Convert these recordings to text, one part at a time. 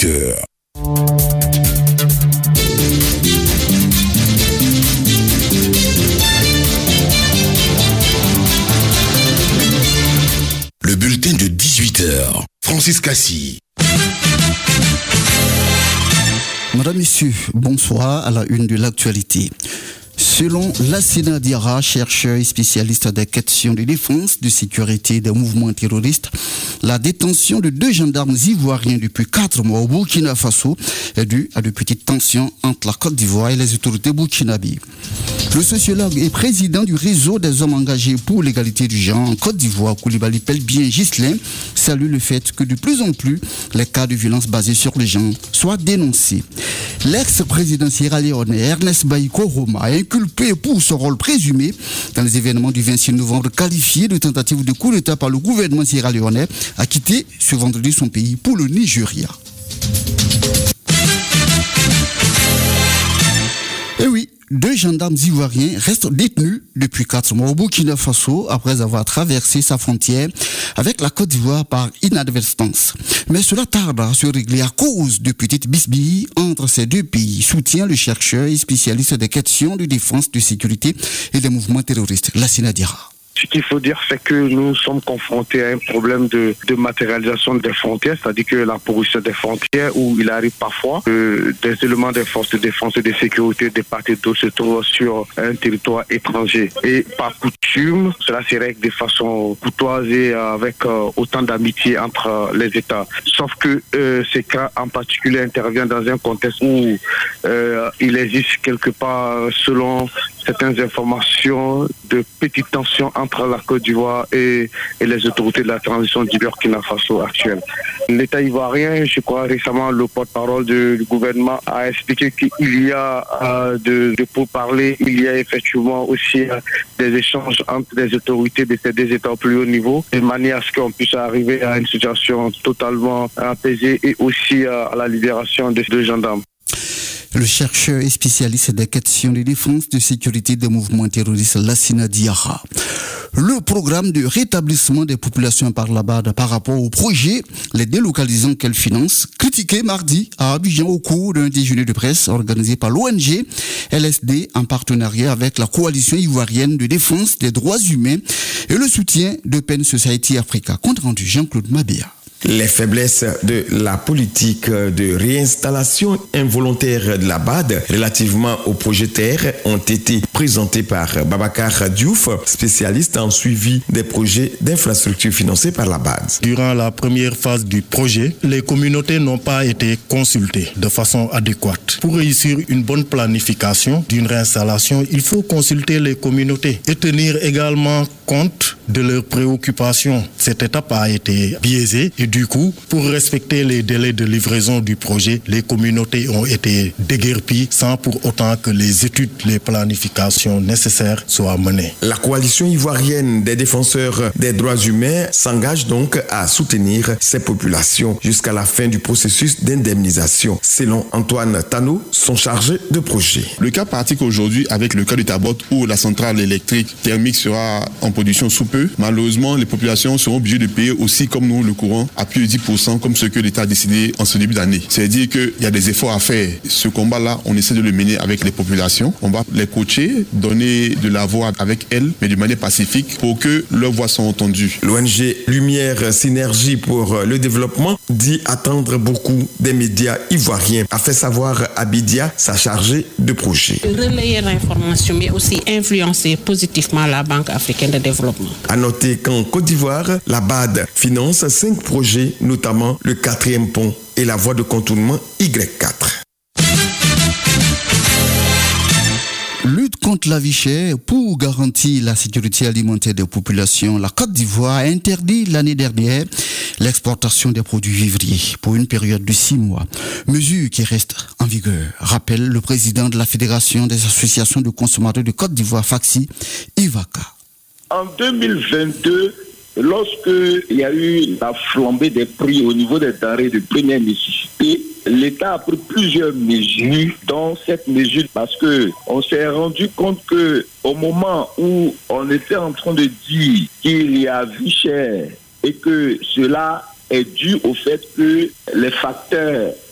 18h. Le bulletin de 18h. Francis Cassi. Madame, Messieurs, bonsoir à la une de l'actualité. Selon Lassina Diarra, chercheur et spécialiste des questions de défense, de sécurité des mouvements terroristes, la détention de 2 gendarmes ivoiriens depuis 4 mois au Burkina Faso est due à de petites tensions entre la Côte d'Ivoire et les autorités burkinabées. Le sociologue et président du réseau des hommes engagés pour l'égalité du genre en Côte d'Ivoire, Koulibaly Pelbien Ghislain, salue le fait que de plus en plus les cas de violence basés sur le genre soient dénoncés. L'ex-président sierra-léonais Ernest Bai Koroma est inculpé pour son rôle présumé dans les événements du 26 novembre qualifié de tentative de coup d'État par le gouvernement sierra-léonais, a quitté ce vendredi son pays pour le Nigeria. Et oui, 2 gendarmes ivoiriens restent détenus depuis 4 mois au Burkina Faso après avoir traversé sa frontière avec la Côte d'Ivoire par inadvertance. Mais cela tarde à se régler à cause de petites bisbilles entre ces 2 pays, soutient le chercheur et spécialiste des questions de défense, de sécurité et des mouvements terroristes, Lassina Diarra. Ce qu'il faut dire, c'est que nous sommes confrontés à un problème de matérialisation des frontières, c'est-à-dire que la porosité des frontières, où il arrive parfois des éléments des forces de défense et de sécurité des parties d'autres se trouvent sur un territoire étranger. Et par coutume, cela se règle de façon courtoise et avec autant d'amitié entre les États. Sauf que ces cas en particulier interviennent dans un contexte où il existe quelque part, selon certaines informations, de petites tensions entre la Côte d'Ivoire et les autorités de la transition du Burkina Faso actuelle. L'État ivoirien, je crois récemment, le porte-parole du gouvernement a expliqué qu'il y a de pourparlers, il y a effectivement aussi des échanges entre les autorités de ces 2 États au plus haut niveau, de manière à ce qu'on puisse arriver à une situation totalement apaisée et aussi à la libération de 2 gendarmes. Le chercheur et spécialiste des questions de défense, de sécurité des mouvements terroristes, Lassina Diarra. Le programme de rétablissement des populations par la BAD par rapport au projet, les délocalisants qu'elle finance, critiqué mardi à Abidjan au cours d'un déjeuner de presse organisé par l'ONG LSD en partenariat avec la coalition ivoirienne de défense des droits humains et le soutien d'Open Society Africa. Compte rendu Jean-Claude Mabéa. Les faiblesses de la politique de réinstallation involontaire de la BAD relativement au projet Terre ont été présentées par Babacar Diouf, spécialiste en suivi des projets d'infrastructure financés par la BAD. Durant la première phase du projet, les communautés n'ont pas été consultées de façon adéquate. Pour réussir une bonne planification d'une réinstallation, il faut consulter les communautés et tenir également compte de leurs préoccupations. Cette étape a été biaisée et du coup, pour respecter les délais de livraison du projet, les communautés ont été déguerpies sans pour autant que les études, les planifications nécessaires soient menées. La coalition ivoirienne des défenseurs des droits humains s'engage donc à soutenir ces populations jusqu'à la fin du processus d'indemnisation. Selon Antoine Tano, son chargé de projet. Le cas pratique aujourd'hui avec le cas de Tabot où la centrale électrique thermique sera en production sous peu, malheureusement les populations seront obligées de payer aussi comme nous le courant à plus de 10% comme ce que l'État a décidé en ce début d'année. C'est-à-dire qu'il y a des efforts à faire. Ce combat-là, on essaie de le mener avec les populations. On va les coacher, donner de la voix avec elles, mais de manière pacifique pour que leurs voix soient entendues. L'ONG Lumière Synergie pour le développement dit attendre beaucoup des médias ivoiriens, a fait savoir à Bidia, sa chargée de projet. Relayer l'information, mais aussi influencer positivement la Banque africaine de développement. À noter qu'en Côte d'Ivoire, la BAD finance 5 projets, notamment le 4e pont et la voie de contournement Y4. Lutte contre la vie chère pour garantir la sécurité alimentaire des populations. La Côte d'Ivoire a interdit l'année dernière l'exportation des produits vivriers pour une période de 6 mois. Mesure qui reste en vigueur, rappelle le président de la Fédération des associations de consommateurs de Côte d'Ivoire, FACSI, Ivaka. En 2022, lorsqu'il y a eu la flambée des prix au niveau des denrées de première nécessité, l'État a pris plusieurs mesures, dont cette mesure, parce qu'on s'est rendu compte qu'au moment où on était en train de dire qu'il y a vie chère et que cela est dû au fait que les facteurs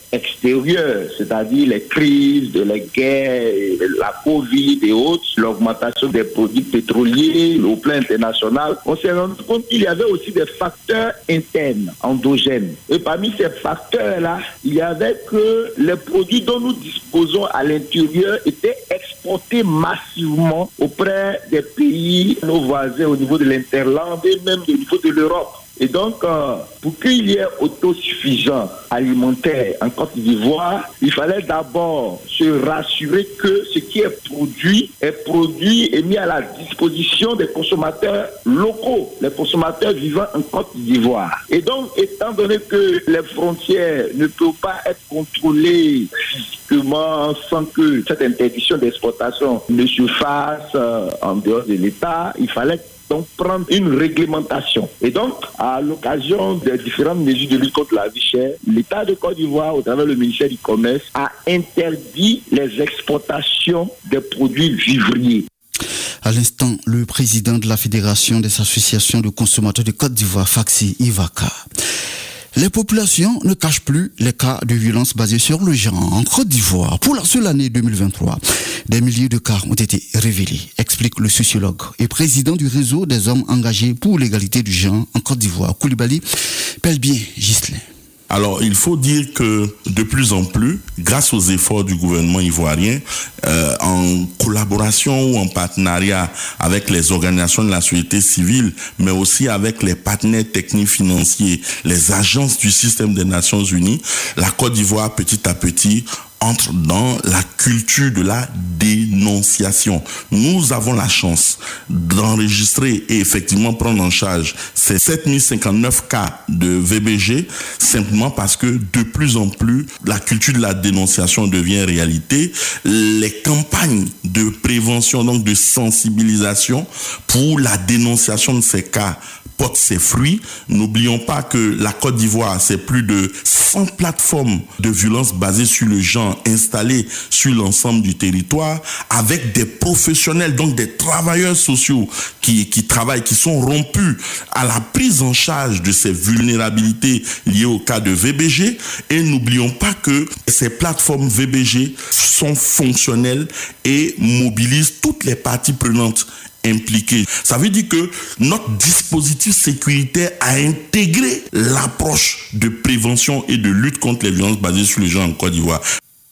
extérieures, c'est-à-dire les crises, les guerres, la Covid et autres, l'augmentation des produits pétroliers au plan international, on s'est rendu compte qu'il y avait aussi des facteurs internes, endogènes. Et parmi ces facteurs-là, il y avait que les produits dont nous disposons à l'intérieur étaient exportés massivement auprès des pays, nos voisins au niveau de l'Interland et même au niveau de l'Europe. Et donc, pour qu'il y ait autosuffisance alimentaire en Côte d'Ivoire, il fallait d'abord se rassurer que ce qui est produit et mis à la disposition des consommateurs locaux, les consommateurs vivant en Côte d'Ivoire. Et donc, étant donné que les frontières ne peuvent pas être contrôlées physiquement sans que cette interdiction d'exportation ne se fasse en dehors de l'État, il fallait donc prendre une réglementation. Et donc, à l'occasion des différentes mesures de lutte contre la vie chère, l'État de Côte d'Ivoire, au travers du ministère du Commerce, a interdit les exportations des produits vivriers. À l'instant, le président de la Fédération des associations de consommateurs de Côte d'Ivoire, Faxi Ivaka. Les populations ne cachent plus les cas de violence basés sur le genre en Côte d'Ivoire. Pour la seule année 2023, des milliers de cas ont été révélés, explique le sociologue et président du réseau des hommes engagés pour l'égalité du genre en Côte d'Ivoire, Koulibaly Pelbien Ghislain. Alors, il faut dire que de plus en plus, grâce aux efforts du gouvernement ivoirien, en collaboration ou en partenariat avec les organisations de la société civile, mais aussi avec les partenaires techniques financiers, les agences du système des Nations Unies, la Côte d'Ivoire, petit à petit, entre dans la culture de la dénonciation. Nous avons la chance d'enregistrer et effectivement prendre en charge ces 7059 cas de VBG simplement parce que de plus en plus la culture de la dénonciation devient réalité. Les campagnes de prévention, donc de sensibilisation pour la dénonciation de ces cas porte ses fruits. N'oublions pas que la Côte d'Ivoire, c'est plus de 100 plateformes de violence basées sur le genre installées sur l'ensemble du territoire avec des professionnels, donc des travailleurs sociaux qui travaillent, qui sont rompus à la prise en charge de ces vulnérabilités liées au cas de VBG. Et n'oublions pas que ces plateformes VBG sont fonctionnelles et mobilisent toutes les parties prenantes impliqués. Ça veut dire que notre dispositif sécuritaire a intégré l'approche de prévention et de lutte contre les violences basées sur le genre en Côte d'Ivoire.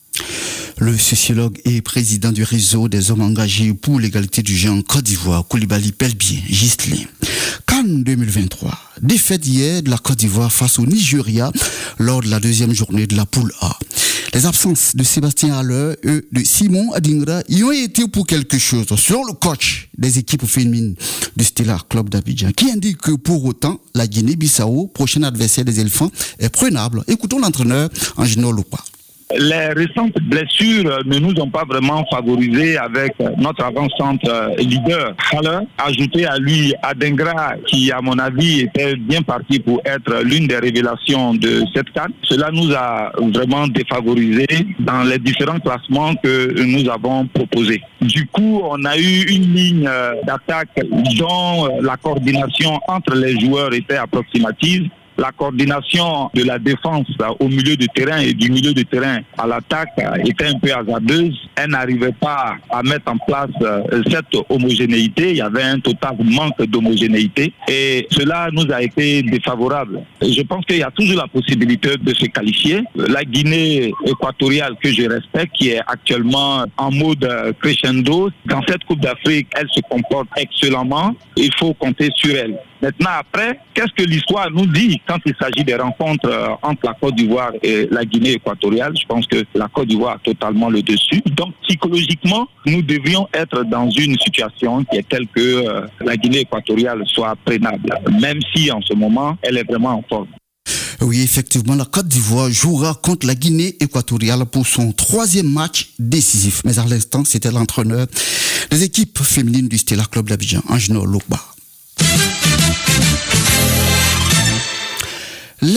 Le sociologue et président du réseau des hommes engagés pour l'égalité du genre en Côte d'Ivoire, Koulibaly Pelbien Ghislain. Cannes 2023, défaite hier de la Côte d'Ivoire face au Nigeria lors de la deuxième journée de la poule A. Les absences de Sébastien Haller et de Simon Adingra y ont été pour quelque chose, selon le coach des équipes féminines du Stella Club d'Abidjan, qui indique que pour autant, la Guinée-Bissau, prochain adversaire des éléphants, est prenable. Écoutons l'entraîneur Angelo Lupa. Les récentes blessures ne nous ont pas vraiment favorisé avec notre avant-centre leader. Haller, ajouté à lui Adingra, qui à mon avis était bien parti pour être l'une des révélations de cette CAN. Cela nous a vraiment défavorisé dans les différents classements que nous avons proposés. Du coup, on a eu une ligne d'attaque dont la coordination entre les joueurs était approximative. La coordination de la défense au milieu de terrain et du milieu de terrain à l'attaque était un peu hasardeuse. Elle n'arrivait pas à mettre en place cette homogénéité. Il y avait un total manque d'homogénéité et cela nous a été défavorable. Je pense qu'il y a toujours la possibilité de se qualifier. La Guinée équatoriale, que je respecte, qui est actuellement en mode crescendo, dans cette Coupe d'Afrique, elle se comporte excellemment. Il faut compter sur elle. Maintenant, après, qu'est-ce que l'histoire nous dit quand il s'agit des rencontres entre la Côte d'Ivoire et la Guinée équatoriale? Je pense que la Côte d'Ivoire a totalement le dessus. Donc, psychologiquement, nous devrions être dans une situation qui est telle que la Guinée équatoriale soit prenable, même si en ce moment, elle est vraiment en forme. Oui, effectivement, la Côte d'Ivoire jouera contre la Guinée équatoriale pour son 3e match décisif. Mais à l'instant, c'était l'entraîneur des équipes féminines du Stella Club d'Abidjan, Angelo Lupa. L'ex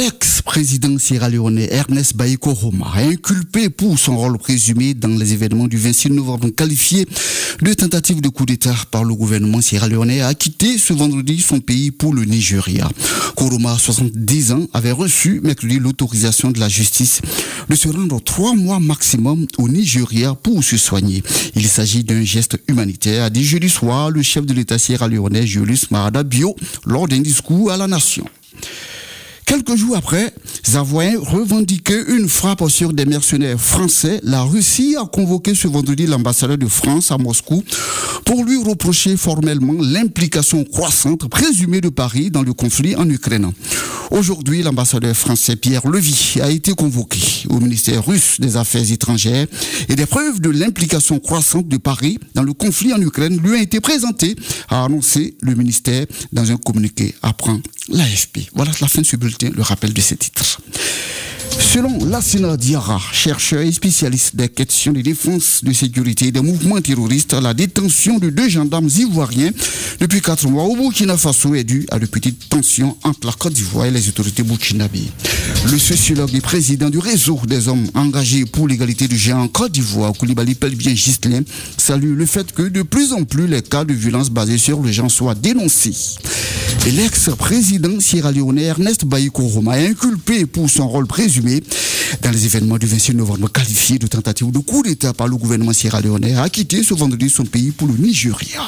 l'ex-président sierra-léonais Ernest Bai Koroma, inculpé pour son rôle présumé dans les événements du 26 novembre qualifié de tentative de coup d'État par le gouvernement sierra-léonais, a quitté ce vendredi son pays pour le Nigeria. Koroma, 70 ans, avait reçu mercredi l'autorisation de la justice de se rendre 3 mois maximum au Nigeria pour se soigner. Il s'agit d'un geste humanitaire, a dit jeudi soir le chef de l'État sierra-léonais Julius Maada Bio lors d'un discours à la nation. Quelques jours après avoir revendiqué une frappe sur des mercenaires français, la Russie a convoqué ce vendredi l'ambassadeur de France à Moscou pour lui reprocher formellement l'implication croissante présumée de Paris dans le conflit en Ukraine. Aujourd'hui, l'ambassadeur français Pierre Levy a été convoqué au ministère russe des Affaires étrangères et des preuves de l'implication croissante de Paris dans le conflit en Ukraine lui ont été présentées, a annoncé le ministère dans un communiqué, apprend l'AFP. Voilà la fin de ce bulletin, le rappel de ces titres. Selon Lassina Diarra, chercheur et spécialiste des questions de défense, de sécurité et des mouvements terroristes, la détention de 2 gendarmes ivoiriens depuis 4 mois au Burkina Faso est due à de petites tensions entre la Côte d'Ivoire et les autorités burkinabées. Le sociologue et président du réseau des hommes engagés pour l'égalité du genre en Côte d'Ivoire, Koulibaly Pelbien Ghislain, salue le fait que de plus en plus les cas de violence basés sur le genre soient dénoncés. Et l'ex-président sierra-léonais Ernest Bai Koroma est inculpé pour son rôle présumé dans les événements du 26 novembre qualifiés de tentative de coup d'État par le gouvernement sierra-léonais, a quitté ce vendredi son pays pour le Nigeria.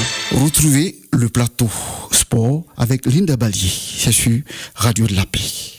Retrouvez le plateau sport avec Linda Balier, c'est sur Radio de la Paix.